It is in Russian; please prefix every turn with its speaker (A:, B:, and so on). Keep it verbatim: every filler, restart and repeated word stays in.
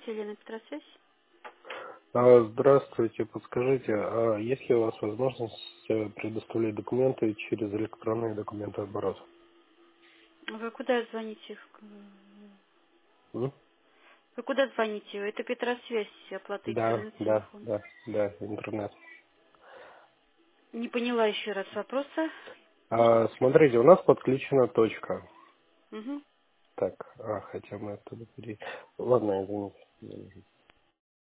A: Елена Петросвязь.
B: А, Здравствуйте, подскажите, а есть ли у вас возможность э, предоставлять документы через электронный документооборот?
A: Вы куда звоните?
B: М?
A: Вы куда звоните? Это Петросвязь, оплата
B: Да,
A: интернет
B: да,
A: телефон.
B: да, да, интернет.
A: Не поняла еще раз вопроса. Можно?
B: А, смотрите, у нас подключена точка.
A: Угу.
B: Так, а, хотя мы оттуда пере... Ладно, извините.